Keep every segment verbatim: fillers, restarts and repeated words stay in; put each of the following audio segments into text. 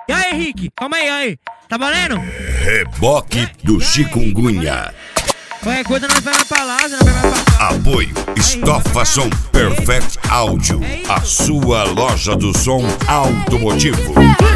E aí, Henrique? Calma aí, aí. Tá valendo? Reboque do Chikungunya. Qualquer coisa nós vamos pra lá, nós vamos pra cá. Apoio Estofa Som Perfect Áudio, a sua loja do som automotivo.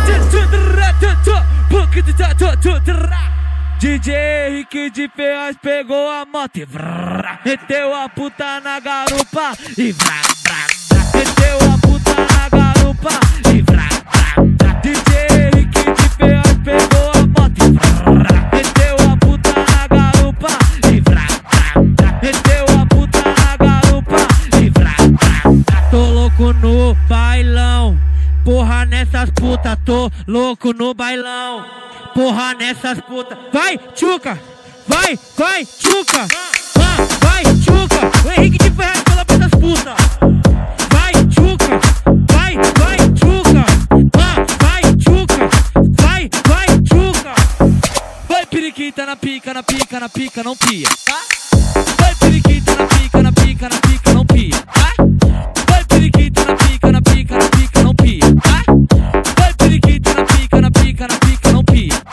D J Henrique de Ferraz pegou a moto e vrrr, meteu a puta na garupa e vrá, vrá, vrá. Meteu a puta na garupa e vrá, vrá, vrá. D J Henrique de Ferraz pegou a moto e vrrr, meteu a puta na garupa e vrá, vrá, vrá. Meteu a puta na garupa e vrá, vrá, vrá. Tô louco no bailão, porra nessas putas, tô louco no bailão. Porra nessas putas. Vai, tchuca! Vai, vai, tchuca! Vai, vai, tchuca! O Henrique de Ferraz fala pra essas putas. Vai, tchuca! Vai, vai, tchuca! Vai, vai, tchuca! Vai, vai, tchuca! Vai, periquita na pica, na pica, na pica, não pia, tá? Vai, periquita na pica, na pica, na pica, não pia, tá? Vai, periquita na pica, na pica, na pica, não pia, tá? Vai, periquita na pica, na pica, na pica, não pia.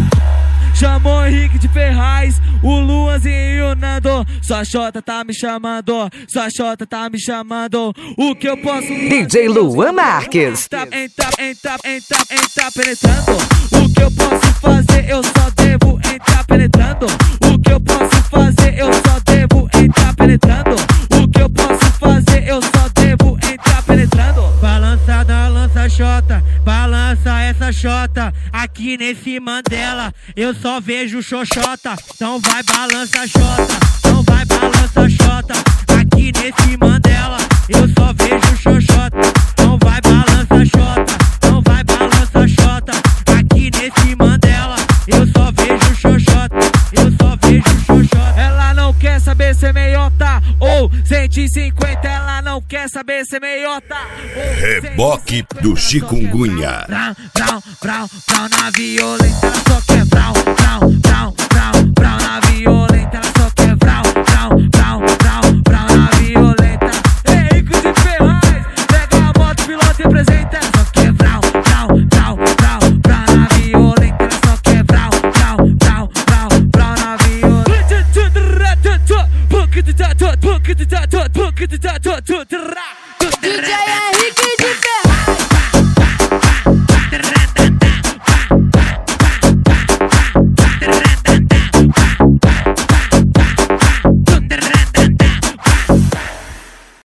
Chamou o Henrique de Ferraz, o Luanzinho e o Nando. Sua Xota tá me chamando, sua Xota tá me chamando. O que eu posso fazer? D J Luan Marques. Entra, entra, entra, entra, entra penetrando. O que eu posso fazer? Eu só devo entrar penetrando. O que eu posso fazer? Eu só devo entrar penetrando. O que eu posso fazer? Eu só devo entrar penetrando. Balança da lança Xota, balança essa Xota. Aqui nesse Mandela eu só vejo xoxota. Então vai balança Xota, então vai balança Xota. Aqui nesse Mandela eu só vejo xoxota. Então vai balança Xota, então vai balança Xota. Aqui nesse Mandela eu só vejo xoxota, eu só vejo xoxota. Ela não quer saber se é meiota ou cento e cinquenta. Ela não quer saber se é meiota. Reboque do Chikungunya. Brau, brau, brau, brau na violenta, ela só quer brau, brau, brau, brau, brau na violenta, ela só quer brau, brau,